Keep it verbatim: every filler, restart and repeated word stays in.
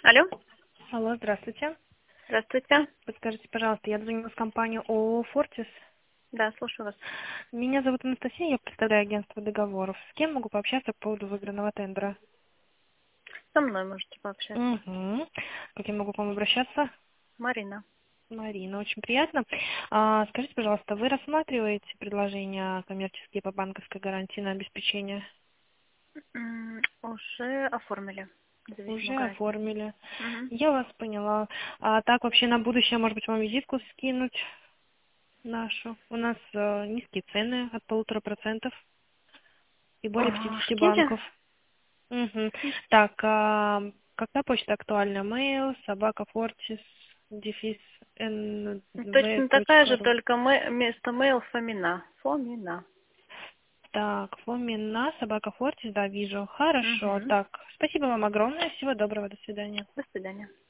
Алло, Алло, здравствуйте. здравствуйте. Подскажите, пожалуйста, я звоню с компании ООО «Фортис». Да, слушаю вас. Меня зовут Анастасия, я представляю агентство договоров. С кем могу пообщаться по поводу выигранного тендера? Со мной можете пообщаться. Угу. Как я могу к вам обращаться? Марина. Марина, очень приятно. А, скажите, пожалуйста, вы рассматриваете предложения коммерческие по банковской гарантии на обеспечение? М, Уже оформили Уже независимую гарантию. оформили. Мгм. Я вас поняла. А так вообще на будущее, может быть, вам визитку скинуть нашу? У нас э, низкие цены от полутора процентов и более А, пятидесяти Скиньте. банков. Мгм. Так, а какая почта актуальна? Mail, собака Фортис, дефис Точно такая же, nv.ru. только мы вместо mail Фомина. Фомина. Так, Фомина, собака Фортис, да, вижу. Хорошо. Угу. Так, спасибо вам огромное. Всего доброго, до свидания. До свидания.